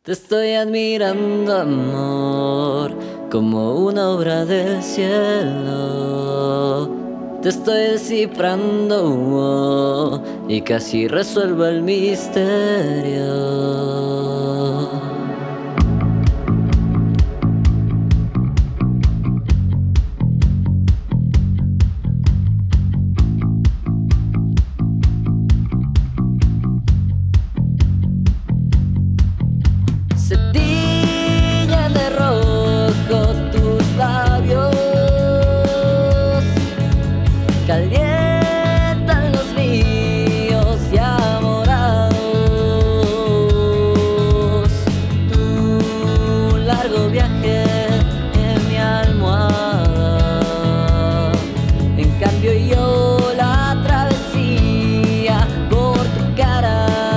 Te estoy admirando, amor, como una obra del cielo. Te estoy descifrando, y casi resuelvo el misterio. Se tiñen de rojo tus labios, calientan los míos ya morados. Tu largo viaje en mi almohada, en cambio yo la travesía por tu cara.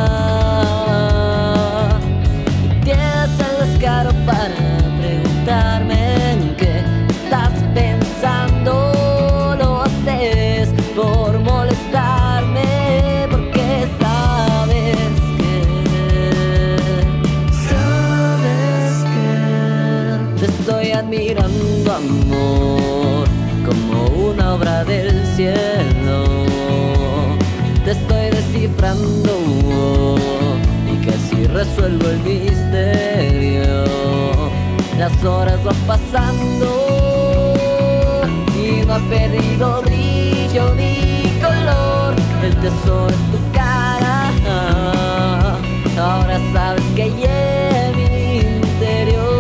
Para preguntarme en qué estás pensando, lo haces por molestarme, porque sabes que te estoy admirando, amor, como una obra del cielo. Te estoy descifrando y casi resuelvo el misterio. Las horas van pasando y no ha perdido brillo ni color el tesoro en tu cara. Ahora sabes que llegué mi interior.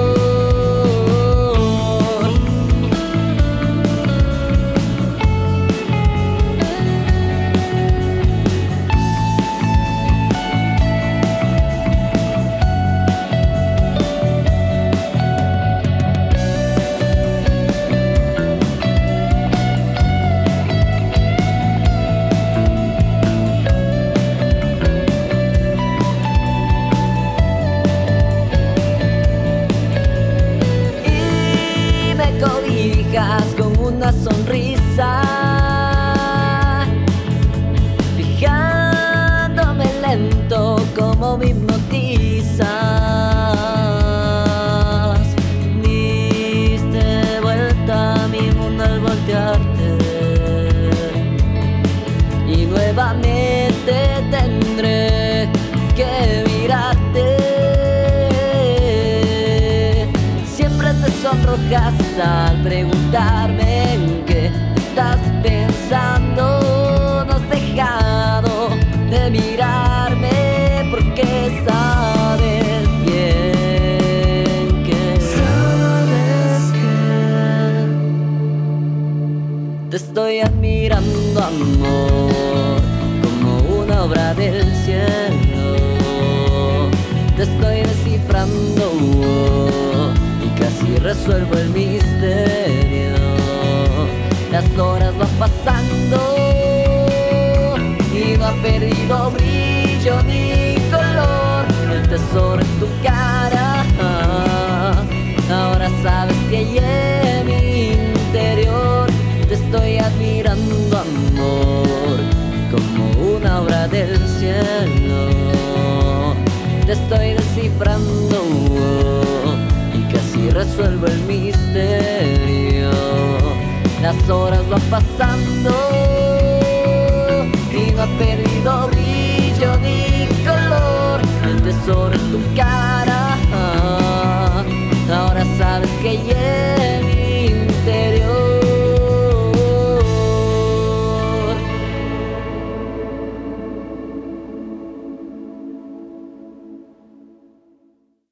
Con una sonrisa, fijándome lento como me hipnotizas. Diste vuelta a mi mundo al voltearte y nuevamente tendré que mirarte. Siempre te sonrojas al preguntarme en qué estás pensando. No has dejado de mirarme porque sabes bien que te estoy admirando, amor, como una obra del cielo. Te estoy descifrando y casi resuelvo el misterio. Las horas van pasando y no ha perdido brillo ni color el tesoro en tu cara. Ahora sabes que llegué mi interior. Te estoy admirando, amor, como una obra del cielo. Te estoy descifrando y casi resuelvo el misterio. Las horas van pasando y no ha perdido brillo ni color el tesoro en tu cara.